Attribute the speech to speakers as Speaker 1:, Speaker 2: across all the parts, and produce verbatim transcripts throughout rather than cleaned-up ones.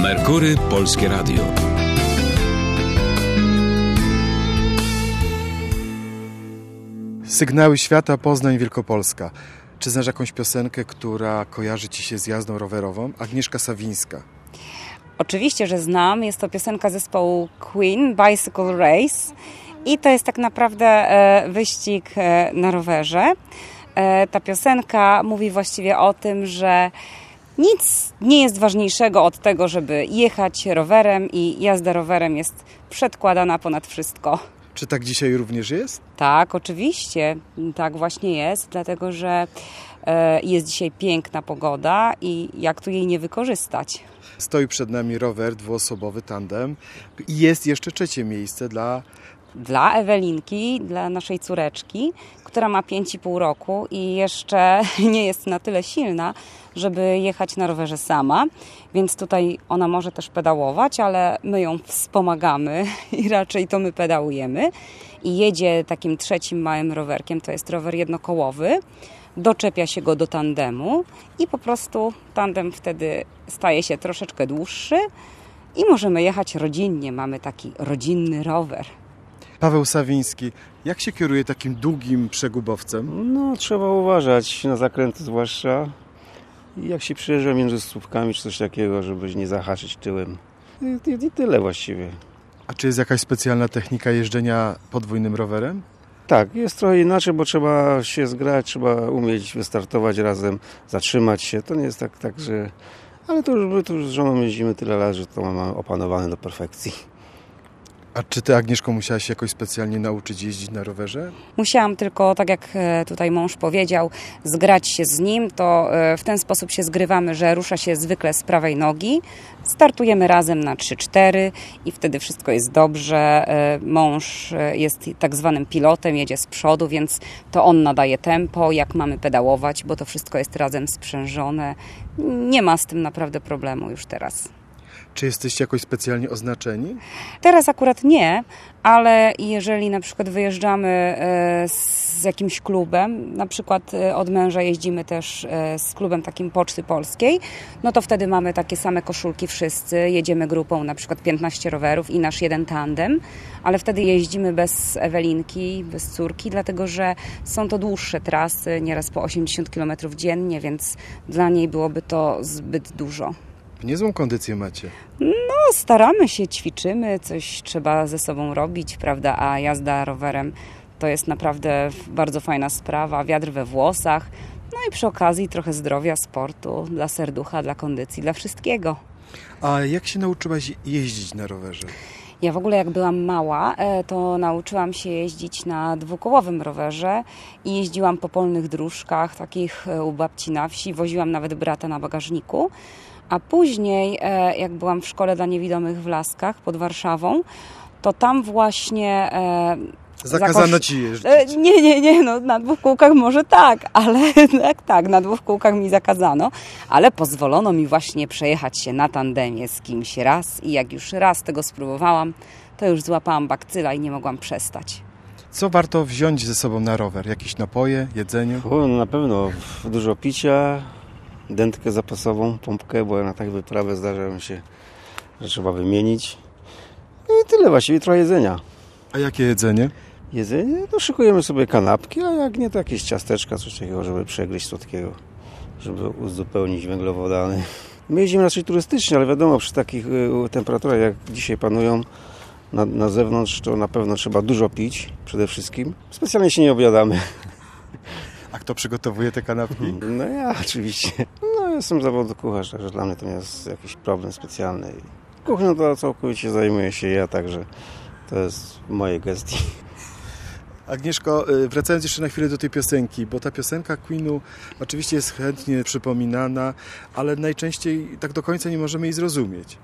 Speaker 1: Merkury Polskie Radio.
Speaker 2: Sygnały świata, Poznań, Wielkopolska. Czy znasz jakąś piosenkę, która kojarzy Ci się z jazdą rowerową? Agnieszka Sawińska.
Speaker 3: Oczywiście, że znam. Jest to piosenka zespołu Queen, Bicycle Race. I to jest tak naprawdę e, wyścig e, na rowerze. E, ta piosenka mówi właściwie o tym, że nic nie jest ważniejszego od tego, żeby jechać rowerem i jazda rowerem jest przedkładana ponad wszystko.
Speaker 2: Czy tak dzisiaj również jest?
Speaker 3: Tak, oczywiście. Tak właśnie jest, dlatego że e, jest dzisiaj piękna pogoda i jak tu jej nie wykorzystać?
Speaker 2: Stoi przed nami rower dwuosobowy, tandem i jest jeszcze trzecie miejsce dla...
Speaker 3: Dla Ewelinki, dla naszej córeczki, która ma pięć i pół roku i jeszcze nie jest na tyle silna, żeby jechać na rowerze sama, więc tutaj ona może też pedałować, ale my ją wspomagamy i raczej to my pedałujemy. I jedzie takim trzecim małym rowerkiem, to jest rower jednokołowy, doczepia się go do tandemu i po prostu tandem wtedy staje się troszeczkę dłuższy i możemy jechać rodzinnie, mamy taki rodzinny rower.
Speaker 2: Paweł Sawiński, jak się kieruje takim długim przegubowcem?
Speaker 4: No, trzeba uważać na zakręty zwłaszcza. I jak się przyjeżdża między słupkami czy coś takiego, żeby nie zahaczyć tyłem. I, i, i tyle właściwie.
Speaker 2: A czy jest jakaś specjalna technika jeżdżenia podwójnym rowerem?
Speaker 4: Tak, jest trochę inaczej, bo trzeba się zgrać, trzeba umieć wystartować razem, zatrzymać się. To nie jest tak, tak że... Ale to już, to już z żoną jeździmy tyle lat, że to mamy opanowane do perfekcji.
Speaker 2: A czy Ty, Agnieszko, musiałaś się jakoś specjalnie nauczyć jeździć na rowerze?
Speaker 3: Musiałam tylko, tak jak tutaj mąż powiedział, zgrać się z nim. To w ten sposób się zgrywamy, że rusza się zwykle z prawej nogi. Startujemy razem na trzy cztery i wtedy wszystko jest dobrze. Mąż jest tak zwanym pilotem, jedzie z przodu, więc to on nadaje tempo, jak mamy pedałować, bo to wszystko jest razem sprzężone. Nie ma z tym naprawdę problemu już teraz.
Speaker 2: Czy jesteście jakoś specjalnie oznaczeni?
Speaker 3: Teraz akurat nie, ale jeżeli na przykład wyjeżdżamy z jakimś klubem, na przykład od męża jeździmy też z klubem takim Poczty Polskiej, no to wtedy mamy takie same koszulki wszyscy, jedziemy grupą na przykład piętnaście rowerów i nasz jeden tandem, ale wtedy jeździmy bez Ewelinki, bez córki, dlatego że są to dłuższe trasy, nieraz po osiemdziesiąt kilometrów dziennie, więc dla niej byłoby to zbyt dużo.
Speaker 2: Niezłą kondycję macie.
Speaker 3: No, staramy się, ćwiczymy, coś trzeba ze sobą robić, prawda, a jazda rowerem to jest naprawdę bardzo fajna sprawa, wiatr we włosach, no i przy okazji trochę zdrowia, sportu, dla serducha, dla kondycji, dla wszystkiego.
Speaker 2: A jak się nauczyłaś jeździć na rowerze?
Speaker 3: Ja w ogóle jak byłam mała, to nauczyłam się jeździć na dwukołowym rowerze i jeździłam po polnych dróżkach, takich u babci na wsi, woziłam nawet brata na bagażniku. A później, jak byłam w szkole dla niewidomych w Laskach pod Warszawą, to tam właśnie...
Speaker 2: Zakazano
Speaker 3: zakosz...
Speaker 2: Ci jeździć?
Speaker 3: Nie, nie, nie, no na dwóch kółkach może tak, ale tak, tak, na dwóch kółkach mi zakazano, ale pozwolono mi właśnie przejechać się na tandemie z kimś raz i jak już raz tego spróbowałam, to już złapałam bakcyla i nie mogłam przestać.
Speaker 2: Co warto wziąć ze sobą na rower? Jakieś napoje, jedzenie?
Speaker 4: O, na pewno dużo picia, dętkę zapasową, pompkę, bo na tak wyprawę zdarza mi się, że trzeba wymienić. I tyle właściwie, trochę jedzenia.
Speaker 2: A jakie jedzenie?
Speaker 4: Jedzenie? No szykujemy sobie kanapki, a jak nie, to jakieś ciasteczka, coś takiego, żeby przegryźć słodkiego, żeby uzupełnić węglowodany. My jeździmy raczej turystycznie, ale wiadomo, przy takich temperaturach, jak dzisiaj panują na, na zewnątrz, to na pewno trzeba dużo pić, przede wszystkim. Specjalnie się nie obiadamy.
Speaker 2: A kto przygotowuje te kanapki?
Speaker 4: No ja oczywiście. No jestem z zawodu kucharz, także dla mnie to nie jest jakiś problem specjalny. Kuchnią to całkowicie zajmuję się ja, także to jest w mojej gestii.
Speaker 2: Agnieszko, wracając jeszcze na chwilę do tej piosenki, bo ta piosenka Queenu oczywiście jest chętnie przypominana, ale najczęściej tak do końca nie możemy jej zrozumieć.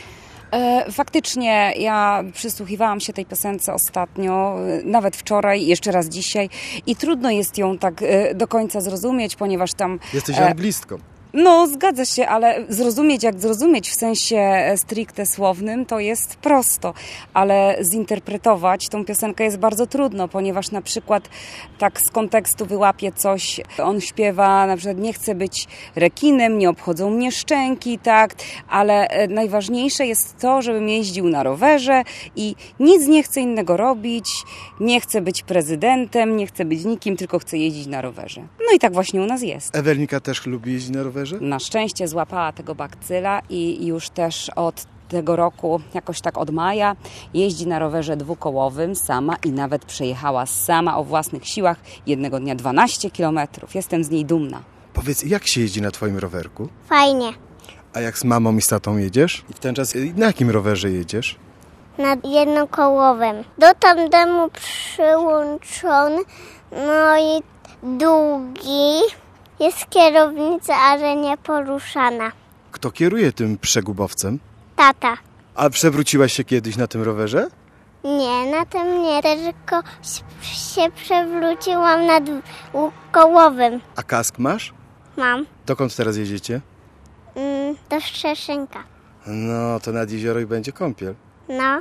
Speaker 3: Faktycznie ja przysłuchiwałam się tej piosence ostatnio, nawet wczoraj, jeszcze raz dzisiaj i trudno jest ją tak do końca zrozumieć, ponieważ tam...
Speaker 2: Jesteś anglistką.
Speaker 3: No, zgadza się, ale zrozumieć jak zrozumieć w sensie stricte słownym to jest prosto, ale zinterpretować tą piosenkę jest bardzo trudno, ponieważ na przykład tak z kontekstu wyłapie coś, on śpiewa na przykład nie chcę być rekinem, nie obchodzą mnie szczęki, tak, ale najważniejsze jest to, żebym jeździł na rowerze i nic nie chcę innego robić, nie chcę być prezydentem, nie chcę być nikim, tylko chcę jeździć na rowerze. No i tak właśnie u nas jest.
Speaker 2: Ewelinka też lubi jeździć na rowerze?
Speaker 3: Na szczęście złapała tego bakcyla i już też od tego roku, jakoś tak od maja, jeździ na rowerze dwukołowym sama i nawet przejechała sama o własnych siłach jednego dnia dwanaście kilometrów. Jestem z niej dumna.
Speaker 2: Powiedz, jak się jeździ na twoim rowerku?
Speaker 5: Fajnie.
Speaker 2: A jak z mamą i z tatą jedziesz? I w ten czas na jakim rowerze jedziesz?
Speaker 5: Na jednokołowym. Do tandemu przyłączony, no i długi. Jest kierownica, ale nie poruszana.
Speaker 2: Kto kieruje tym przegubowcem?
Speaker 5: Tata.
Speaker 2: A przewróciłaś się kiedyś na tym rowerze?
Speaker 5: Nie, na tym nie, tylko się przewróciłam na dwukołowym.
Speaker 2: A kask masz?
Speaker 5: Mam.
Speaker 2: Dokąd teraz jedziecie?
Speaker 5: Mm, do Szczeszynka.
Speaker 2: No, to nad jezioro i będzie kąpiel.
Speaker 5: No.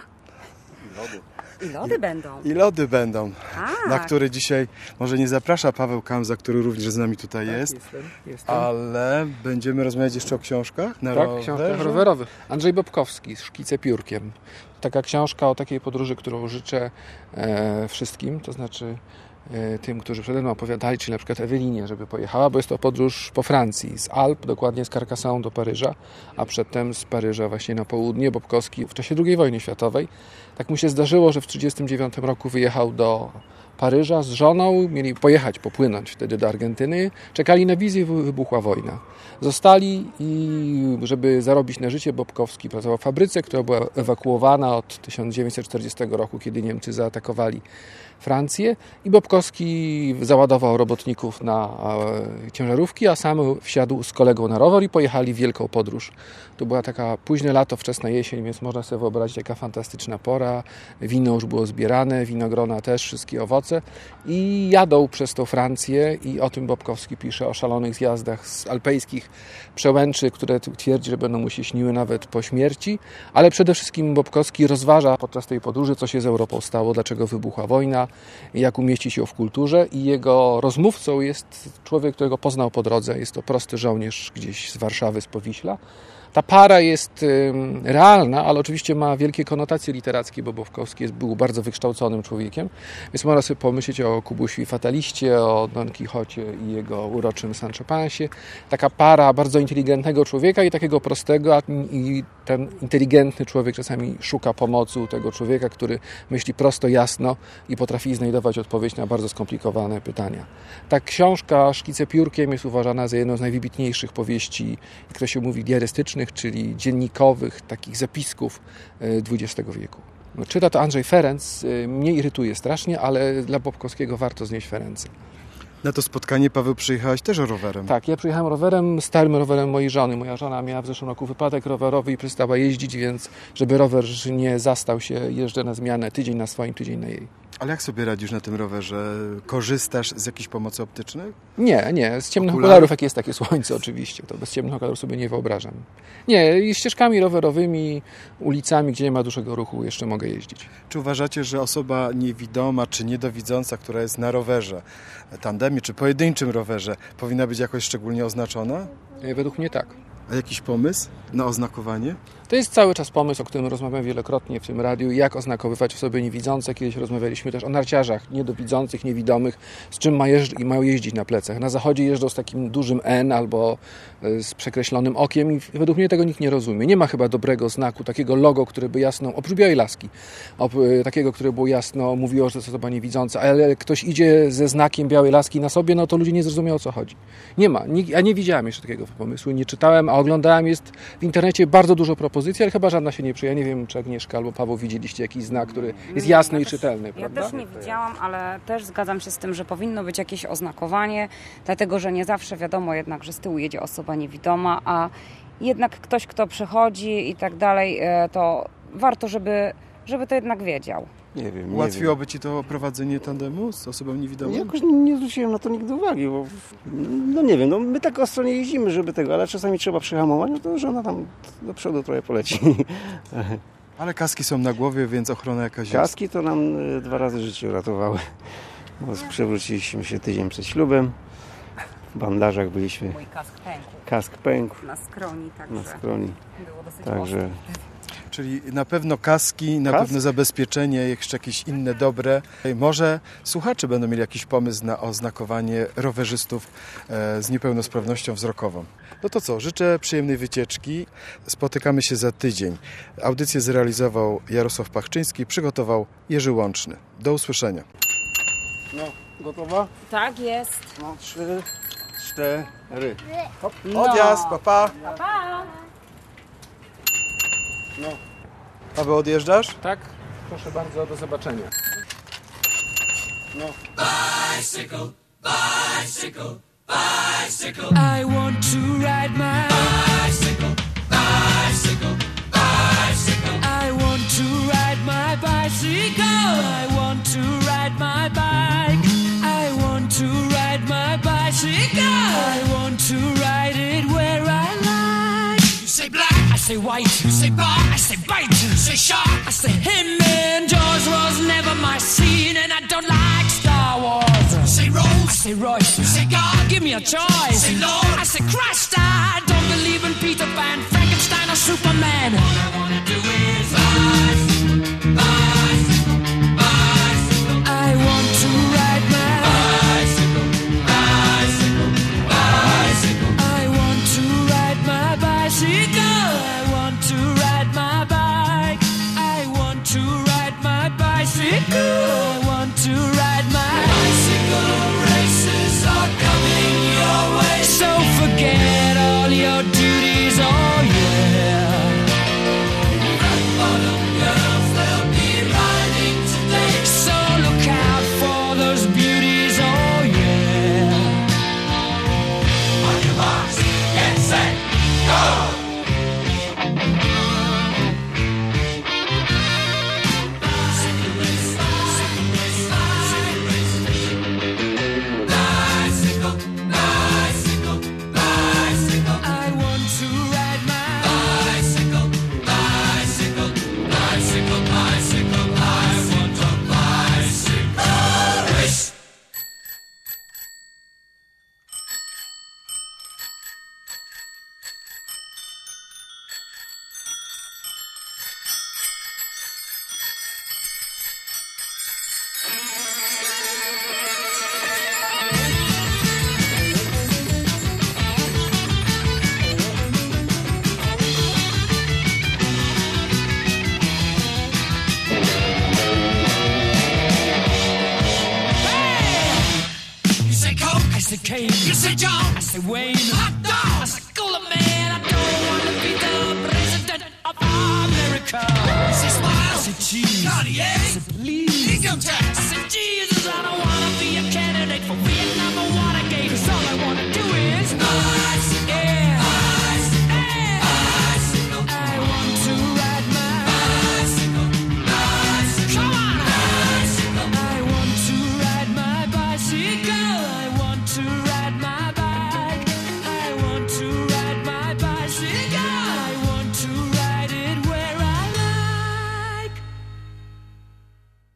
Speaker 3: I lody będą.
Speaker 2: I lody będą,
Speaker 3: Tak.
Speaker 2: na który dzisiaj może nie zaprasza Paweł Kamza, który również z nami tutaj
Speaker 6: Tak,
Speaker 2: jest,
Speaker 6: jestem, jestem.
Speaker 2: ale będziemy rozmawiać jeszcze o książkach na
Speaker 6: Tak,
Speaker 2: rowerze.
Speaker 6: książkach rowerowych. Andrzej Bobkowski, Szkice piórkiem. Taka książka o takiej podróży, którą życzę e, wszystkim, to znaczy e, tym, którzy przede mną opowiadali, czyli na przykład Ewelinie, żeby pojechała, bo jest to podróż po Francji, z Alp, dokładnie z Carcassonne do Paryża, a przedtem z Paryża właśnie na południe. Bobkowski w czasie drugiej wojny światowej. Tak mu się zdarzyło, że w tysiąc dziewięćset trzydziestym dziewiątym roku wyjechał do Paryża z żoną, mieli pojechać, popłynąć wtedy do Argentyny, czekali na wizję, wybuchła wojna. Zostali i żeby zarobić na życie, Bobkowski pracował w fabryce, która była ewakuowana od tysiąc dziewięćset czterdziestego roku, kiedy Niemcy zaatakowali Francję i Bobkowski załadował robotników na e, ciężarówki, a sam wsiadł z kolegą na rower i pojechali w wielką podróż. To była taka późne lato, wczesna jesień, więc można sobie wyobrazić, jaka fantastyczna pora. Wino już było zbierane, winogrona też, wszystkie owoce i jadą przez tą Francję i o tym Bobkowski pisze, o szalonych zjazdach z alpejskich przełęczy, które twierdzi, że będą mu się śniły nawet po śmierci, ale przede wszystkim Bobkowski rozważa podczas tej podróży, co się z Europą stało, dlaczego wybuchła wojna, jak umieścić ją w kulturze i jego rozmówcą jest człowiek, którego poznał po drodze. Jest to prosty żołnierz gdzieś z Warszawy, z Powiśla. Ta para jest y, realna, ale oczywiście ma wielkie konotacje literackie, bo Bobkowski jest, był bardzo wykształconym człowiekiem, więc można sobie pomyśleć o Kubusiu i Fataliście, o Don Quixocie i jego uroczym Sancho Pansie. Taka para bardzo inteligentnego człowieka i takiego prostego, a i ten inteligentny człowiek czasami szuka pomocy u tego człowieka, który myśli prosto, jasno i potrafi znajdować odpowiedź na bardzo skomplikowane pytania. Ta książka Szkice piórkiem jest uważana za jedną z najwybitniejszych powieści, jak to się mówi, diarystycznych, czyli dziennikowych, takich zapisków dwudziestego wieku. No, czyta to Andrzej Ferenc, mnie irytuje strasznie, ale dla Bobkowskiego warto znieść Ferenca.
Speaker 2: Na to spotkanie, Paweł, przyjechałeś też rowerem.
Speaker 6: Tak, ja przyjechałem rowerem, starym rowerem mojej żony. Moja żona miała w zeszłym roku wypadek rowerowy i przestała jeździć, więc żeby rower nie zastał się, jeżdżę na zmianę, tydzień na swoim, tydzień na jej.
Speaker 2: Ale jak sobie radzisz na tym rowerze? Korzystasz z jakichś pomocy optycznych?
Speaker 6: Nie, nie. Z ciemnych
Speaker 2: Okularów?
Speaker 6: okularów, jak jest takie słońce oczywiście. To bez ciemnych okularów sobie nie wyobrażam. Nie, i ścieżkami rowerowymi, ulicami, gdzie nie ma dużego ruchu, jeszcze mogę jeździć.
Speaker 2: Czy uważacie, że osoba niewidoma czy niedowidząca, która jest na rowerze, tandemie czy pojedynczym rowerze, powinna być jakoś szczególnie oznaczona?
Speaker 6: Według mnie tak.
Speaker 2: A jakiś pomysł na oznakowanie?
Speaker 6: To jest cały czas pomysł, o którym rozmawiam wielokrotnie w tym radiu, jak oznakowywać osoby niewidzące. Kiedyś rozmawialiśmy też o narciarzach niedowidzących, niewidomych, z czym ma jeżdż- mają jeździć na plecach. Na zachodzie jeżdżą z takim dużym N albo z przekreślonym okiem i według mnie tego nikt nie rozumie. Nie ma chyba dobrego znaku, takiego logo, które by jasno, oprócz białej laski, op, takiego, które było jasno mówiło, że to jest osoba niewidząca, ale jak ktoś idzie ze znakiem białej laski na sobie, no to ludzie nie zrozumieją, o co chodzi. Nie ma. Nie, ja nie widziałem jeszcze takiego pomysłu, nie czytałem, a oglądałem, jest w internecie bardzo dużo propozycji, ale chyba żadna się nie przyjęła. Ja nie wiem, czy Agnieszka albo Paweł widzieliście jakiś znak, który jest jasny
Speaker 3: ja
Speaker 6: i
Speaker 3: też,
Speaker 6: czytelny,
Speaker 3: ja
Speaker 6: prawda?
Speaker 3: też nie widziałam, ale też zgadzam się z tym, że powinno być jakieś oznakowanie, dlatego że nie zawsze wiadomo jednak, że z tyłu jedzie osoba niewidoma, a jednak ktoś, kto przechodzi i tak dalej, to warto, żeby żeby to jednak wiedział.
Speaker 4: Nie wiem, nie
Speaker 2: Ułatwiłoby Ci to prowadzenie tandemu z osobą niewidomą?
Speaker 4: wiem. Jakoś nie zwróciłem na to nigdy uwagi, bo no nie wiem, no my tak ostro nie jeździmy, żeby tego, ale czasami trzeba przyhamować, no to żona tam do przodu trochę poleci.
Speaker 2: Ale kaski są na głowie, więc ochrona jakaś jest.
Speaker 4: Kaski to nam y, dwa razy życie uratowały. Bo przewróciliśmy się tydzień przed ślubem. W bandażach byliśmy.
Speaker 3: Mój kask pękł.
Speaker 4: Kask pękł
Speaker 3: Na skroni, także
Speaker 4: na skroni.
Speaker 3: było dosyć
Speaker 4: Także
Speaker 2: Czyli na pewno kaski, na
Speaker 4: Kask?
Speaker 2: pewno zabezpieczenie, jeszcze jakieś inne dobre. Może słuchacze będą mieli jakiś pomysł na oznakowanie rowerzystów e, z niepełnosprawnością wzrokową. No to co, życzę przyjemnej wycieczki. Spotykamy się za tydzień. Audycję zrealizował Jarosław Pachczyński, przygotował Jerzy Łączny. Do usłyszenia.
Speaker 4: no, gotowa?
Speaker 3: Tak jest.
Speaker 4: No, trzy, cztery. Hop.
Speaker 2: Odjazd, papa.
Speaker 3: Pa!
Speaker 4: No.
Speaker 2: Paweł, odjeżdżasz?
Speaker 6: Tak? Proszę bardzo, do zobaczenia.
Speaker 4: No.
Speaker 7: I want to ride my bicycle, bicycle, bicycle. I want to ride my bicycle. I want to ride my bike. I want to ride my bicycle. I want to ride it where I like. You say black, I say white. You say bar, I say bite. You say shark, I say him. And Jaws was never my scene, and I don't like Star Wars. You say Rose, I say Royce. You say God, give me a choice. Say Lord, I say Christ. I don't believe in Peter Pan, Frankenstein, or Superman. All I wanna do is bicycle, bicycle, bicycle. I want to ride my bicycle, bicycle, bicycle. I want to ride my bicycle. I want to ride my bike. I want to ride my bicycle. I want to ride my bicycle. Races are coming your way, so forget all your duties. Oh yeah. Rock bottom girls, they'll be riding today, so look out for those beauties. Oh yeah. On your marks, get set, go. You say John, I say Wayne, hot dog, I say cooler man. I don't want to be the president of America. I say smile, I say cheese, Cartier, I say please, income tax, I say Jesus.